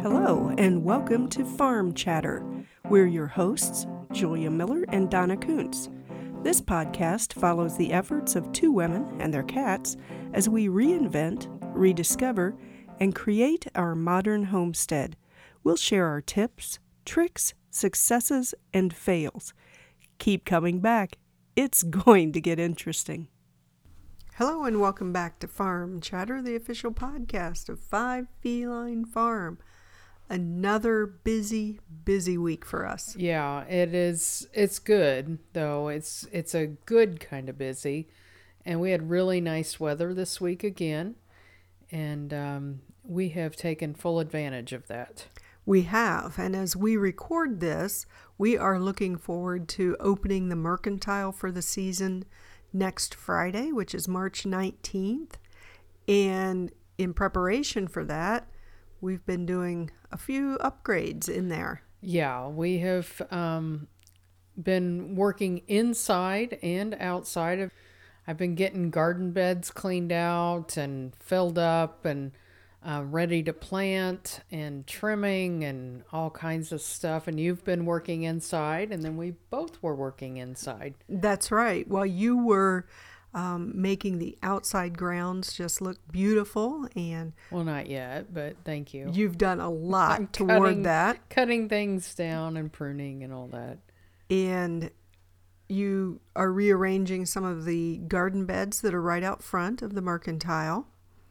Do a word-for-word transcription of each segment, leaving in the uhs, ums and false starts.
Hello, and welcome to Farm Chatter. We're your hosts, Julia Miller and Donna Kuntz. This podcast follows the efforts of two women and their cats as we reinvent, rediscover, and create our modern homestead. We'll share our tips, tricks, successes, and fails. Keep coming back. It's going to get interesting. Hello, and welcome back to Farm Chatter, the official podcast of Five Feline Farm. Another busy, busy week for us. Yeah, it is. It's good, though. It's it's a good kind of busy. And we had really nice weather this week again. And um, we have taken full advantage of that. We have. And as we record this, we are looking forward to opening the mercantile for the season next Friday, which is March nineteenth. And in preparation for that, we've been doing a few upgrades in there. Yeah, we have um, been working inside and outside of. I've been getting garden beds cleaned out and filled up and uh, ready to plant and trimming and all kinds of stuff. And you've been working inside, and then we both were working inside. That's right. While you were Um, making the outside grounds just look beautiful, and well, not yet, but thank you. You've done a lot I'm toward cutting, that, cutting things down and pruning and all that. And you are rearranging some of the garden beds that are right out front of the mercantile.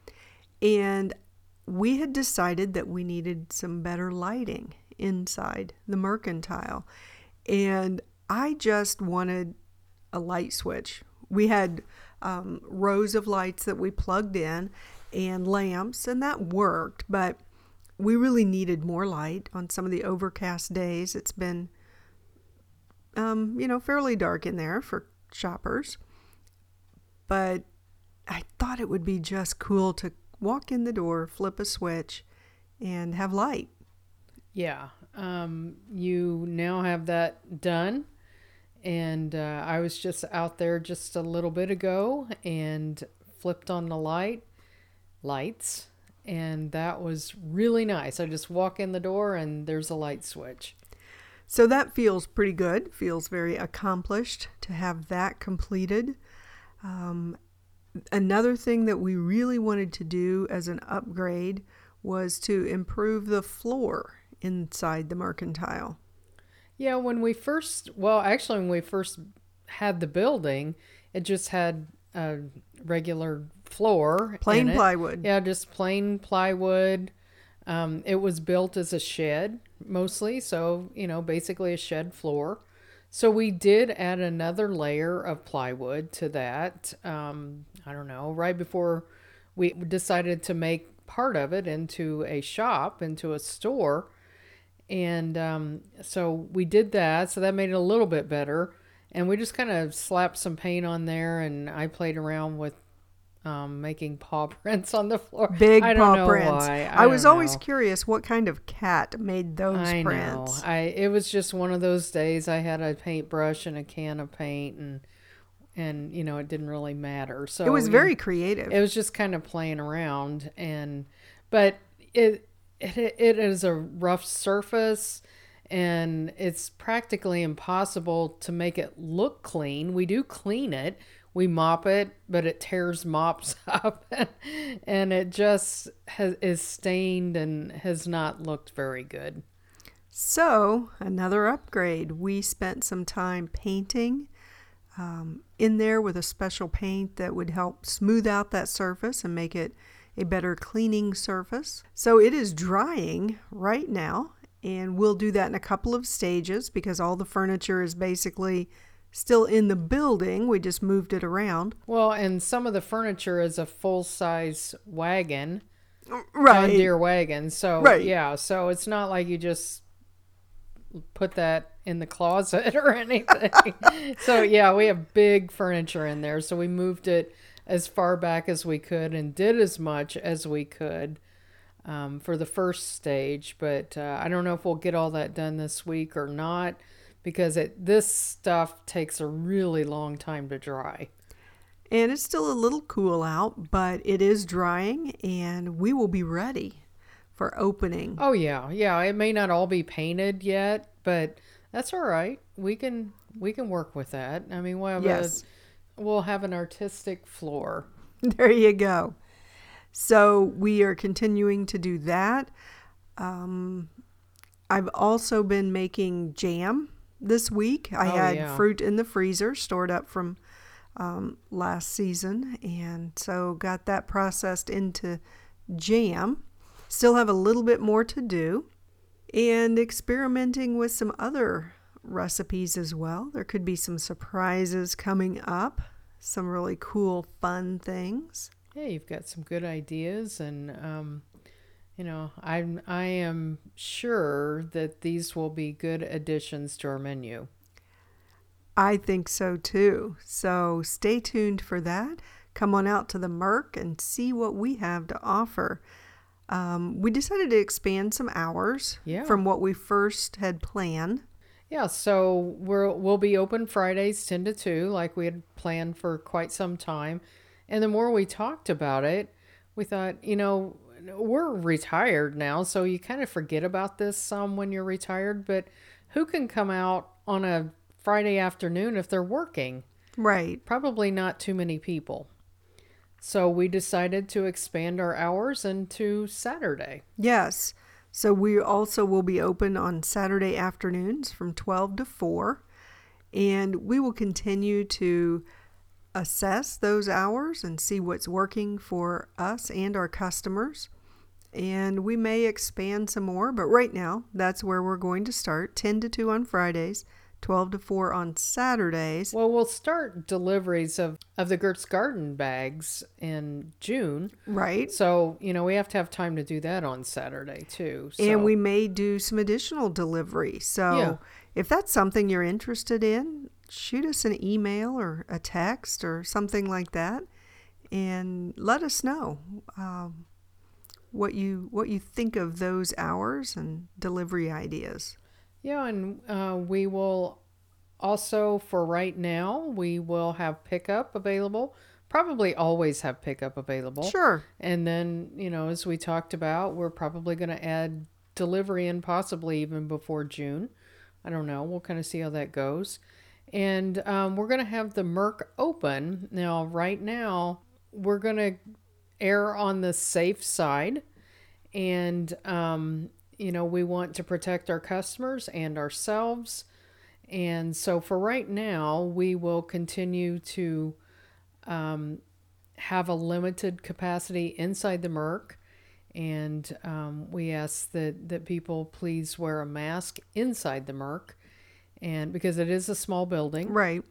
And we had decided that we needed some better lighting inside the mercantile, and I just wanted a light switch. We had um, rows of lights that we plugged in and lamps, and that worked, but we really needed more light on some of the overcast days. It's been, um, you know, fairly dark in there for shoppers, but I thought it would be just cool to walk in the door, flip a switch, and have light. Yeah, um, you now have that done. And uh, I was just out there just a little bit ago and flipped on the light, lights, and that was really nice. I just walk in the door and there's a light switch. So that feels pretty good. Feels very accomplished to have that completed. Um, another thing that we really wanted to do as an upgrade was to improve the floor inside the mercantile. Yeah, when we first, well, actually, when we first had the building, it just had a regular floor. Plain plywood. Yeah, just plain plywood. Um, it was built as a shed, mostly. So, you know, basically a shed floor. So we did add another layer of plywood to that. Um, I don't know, right before we decided to make part of it into a shop, into a store. And um, so we did that, so that made it a little bit better. And we just kind of slapped some paint on there, and I played around with um, making paw prints on the floor. Big I paw don't know prints. Why. I, I was don't always know. curious what kind of cat made those I prints. know. I it was just one of those days. I had a paintbrush and a can of paint, and and you know it didn't really matter. So it was very know, creative. It was just kind of playing around, and but it. It, it is a rough surface, and it's practically impossible to make it look clean. We do clean it. We mop it, but it tears mops up, and it just has, is stained and has not looked very good. So, another upgrade. We spent some time painting um, in there with a special paint that would help smooth out that surface and make it a better cleaning surface. So it is drying right now, and we'll do that in a couple of stages because all the furniture is basically still in the building. We just moved it around. Well, and some of the furniture is a full-size wagon, right? John Deere wagon. So right. yeah, so it's not like you just put that in the closet or anything. So yeah, we have big furniture in there. So we moved it as far back as we could and did as much as we could um, for the first stage. But uh, I don't know if we'll get all that done this week or not, because it this stuff takes a really long time to dry. And it's still a little cool out, but it is drying, and we will be ready for opening. Oh yeah, yeah. It may not all be painted yet, but that's all right. We can we can work with that. I mean, we'll have Yes, a we'll have an artistic floor. there you go. So we are continuing to do that. Um, I've also been making jam this week. I Oh had yeah. fruit in the freezer stored up from um, last season, and so got that processed into jam. Still have a little bit more to do, and experimenting with some other recipes as well. There could be some surprises coming up, some really cool, fun things. Yeah, you've got some good ideas, and um, you know, I'm I am sure that these will be good additions to our menu. I think so too. So stay tuned for that. Come on out to the Merc and see what we have to offer. Um, we decided to expand some hours Yeah. from what we first had planned. Yeah, so we're we'll be open Fridays ten to two like we had planned for quite some time. And the more we talked about it, we thought, you know, we're retired now, so you kind of forget about this some when you're retired, but who can come out on a Friday afternoon if they're working? Right. Probably not too many people. So we decided to expand our hours into Saturday. Yes. So we also will be open on Saturday afternoons from twelve to four. And we will continue to assess those hours and see what's working for us and our customers. And we may expand some more, but right now that's where we're going to start. ten to two on Fridays, twelve to four on Saturdays. Well, we'll start deliveries of, of the Gert's Garden bags in June. Right. So, you know, we have to have time to do that on Saturday too. So. And we may do some additional delivery. So Yeah. if that's something you're interested in, shoot us an email or a text or something like that, and let us know um, what you what you think of those hours and delivery ideas. Yeah, and uh, we will also, for right now, we will have pickup available. Probably always have pickup available. Sure. And then, you know, as we talked about, we're probably going to add delivery in possibly even before June. I don't know. We'll kind of see how that goes. And um, we're going to have the Merc open. Now, right now, we're going to err on the safe side. And, um, you know, we want to protect our customers and ourselves. And so for right now, we will continue to um, have a limited capacity inside the Merc. And um, we ask that, that people please wear a mask inside the Merc. And because it is a small building. Right.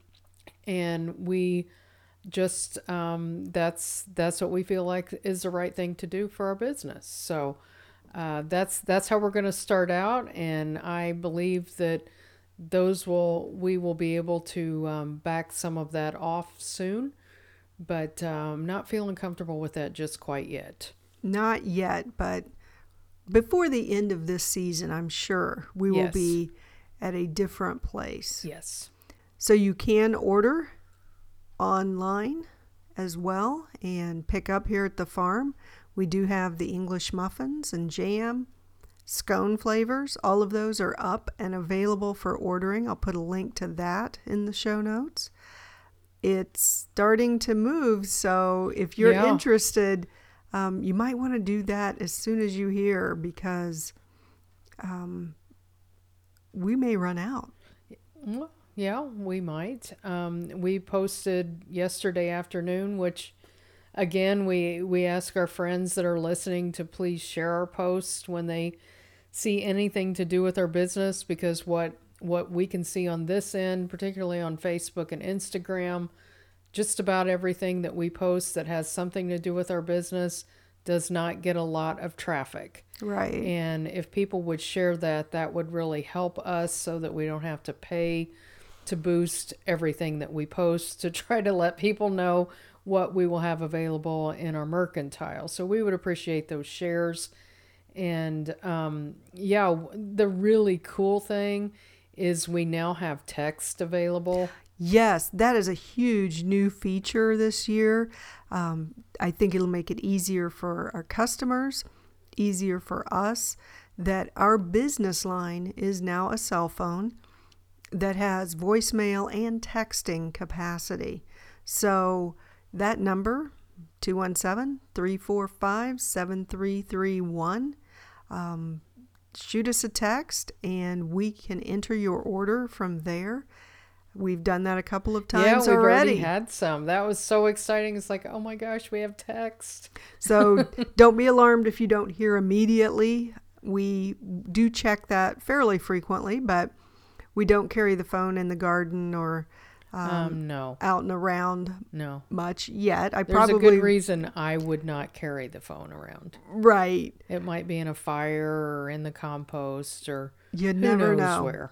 And we just, um, that's, that's what we feel like is the right thing to do for our business. So uh, that's, that's how we're going to start out. And I believe that those will, we will be able to um, back some of that off soon, but um, not feeling comfortable with that just quite yet. Not yet, but before the end of this season, I'm sure we will Yes. be at a different place. Yes. So you can order online as well and pick up here at the farm. We do have the English muffins and jam, scone flavors. All of those are up and available for ordering. I'll put a link to that in the show notes. It's starting to move, so if you're Yeah. interested, um, you might want to do that as soon as you hear, because um, we may run out. Well, yeah, we might. Um, we posted yesterday afternoon, which again, we, we ask our friends that are listening to please share our posts when they see anything to do with our business, because what, what we can see on this end, particularly on Facebook and Instagram, just about everything that we post that has something to do with our business does not get a lot of traffic. Right. And if people would share that, that would really help us so that we don't have to pay to boost everything that we post to try to let people know what we will have available in our mercantile. So we would appreciate those shares. And um, yeah, the really cool thing is we now have text available. Yes, that is a huge new feature this year. Um, I think it'll make it easier for our customers easier for us that our business line is now a cell phone that has voicemail and texting capacity. So that number, two one seven, three four five, seven three three one, um, shoot us a text and we can enter your order from there. We've done that a couple of times yeah, we've already. already had some. That was so exciting. It's like, oh my gosh, we have text. So don't be alarmed if you don't hear immediately. We do check that fairly frequently, but we don't carry the phone in the garden or um, Um, no, out and around no. much yet. I There's probably a good reason I would not carry the phone around. right. It might be in a fire or in the compost or You who never knows know. where.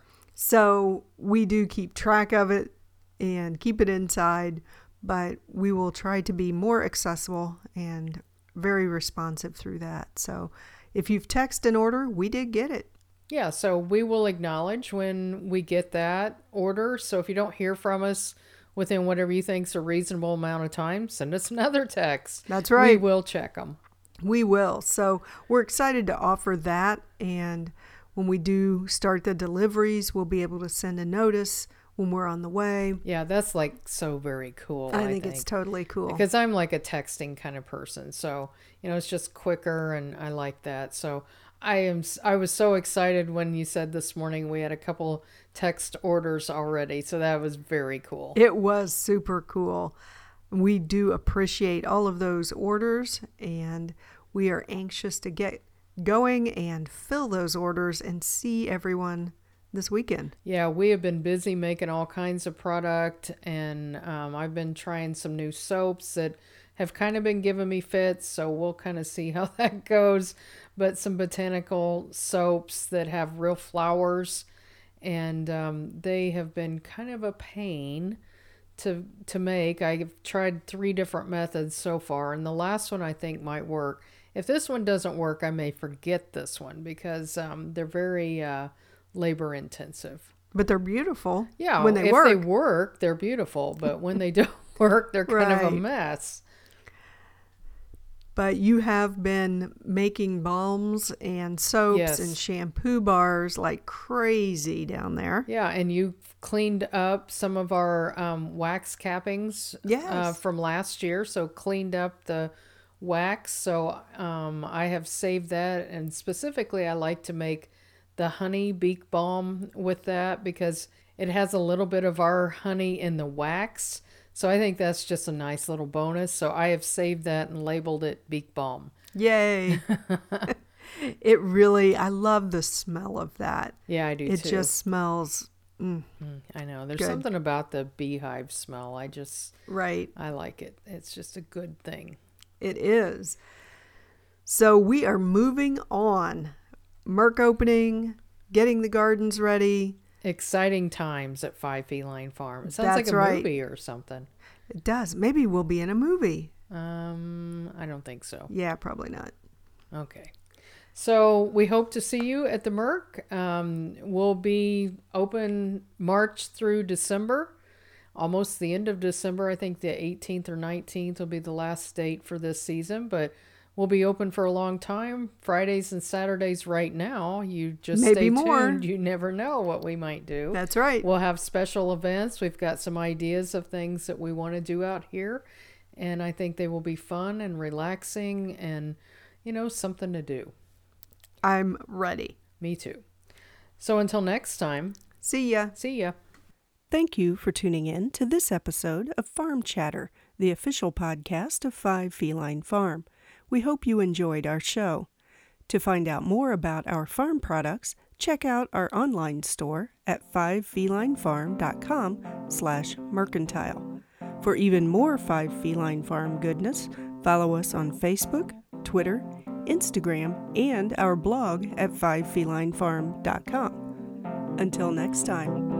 So we do keep track of it and keep it inside, but we will try to be more accessible and very responsive through that. So if you've texted an order, we did get it. Yeah, so we will acknowledge when we get that order. So if you don't hear from us within whatever you think is a reasonable amount of time, send us another text. That's right. We will check them. We will. So we're excited to offer that. And when we do start the deliveries, we'll be able to send a notice when we're on the way. Yeah, that's like so very cool. I, I think, think it's totally cool. because I'm like a texting kind of person. So, you know, it's just quicker and I like that. So I am, I was so excited when you said this morning we had a couple text orders already. So that was very cool. It was super cool. We do appreciate all of those orders, and we are anxious to get going and fill those orders and see everyone this weekend. Yeah, we have been busy making all kinds of product, and um, I've been trying some new soaps that have kind of been giving me fits, so we'll kind of see how that goes. But some botanical soaps that have real flowers, and um, they have been kind of a pain to to make. I've tried three different methods so far, and the last one I think might work. If this one doesn't work, I may forget this one because um, they're very uh, labor intensive. But they're beautiful. Yeah, when they if work. they work, they're beautiful. But when they don't work, they're kind of a Right. mess. But you have been making balms and soaps Yes. and shampoo bars like crazy down there. Yeah, and you cleaned up some of our um, wax cappings Yes. uh, from last year. So cleaned up the wax. So um, I have saved that. And specifically, I like to make the honey beak balm with that because it has a little bit of our honey in the wax. So I think that's just a nice little bonus. So I have saved that and labeled it beak balm. Yay. It really, I love the smell of that. Yeah, I do It too. just smells mm, Mm, I know. There's Good. something about the beehive smell. I just, right. I like it. It's just a good thing. It is. So we are moving on. Merc opening, getting the gardens ready. Exciting times at Five Feline Farm. It sounds That's like a right. movie or something. It does. Maybe we'll be in a movie. Um, I don't think so. Yeah, probably not. Okay. So we hope to see you at the Merc. Um, we'll be open March through December, almost the end of December. I think the eighteenth or nineteenth will be the last date for this season, but we'll be open for a long time. Fridays and Saturdays right now. You just Maybe stay more. tuned. You never know what we might do. That's right. We'll have special events. We've got some ideas of things that we want to do out here. And I think they will be fun and relaxing and, you know, something to do. I'm ready. Me too. So until next time, See ya. see ya. Thank you for tuning in to this episode of Farm Chatter, the official podcast of Five Feline Farm. We hope you enjoyed our show. To find out more about our farm products, check out our online store at five feline farm dot com slash mercantile. For even more Five Feline Farm goodness, follow us on Facebook, Twitter, Instagram, and our blog at five feline farm dot com. Until next time.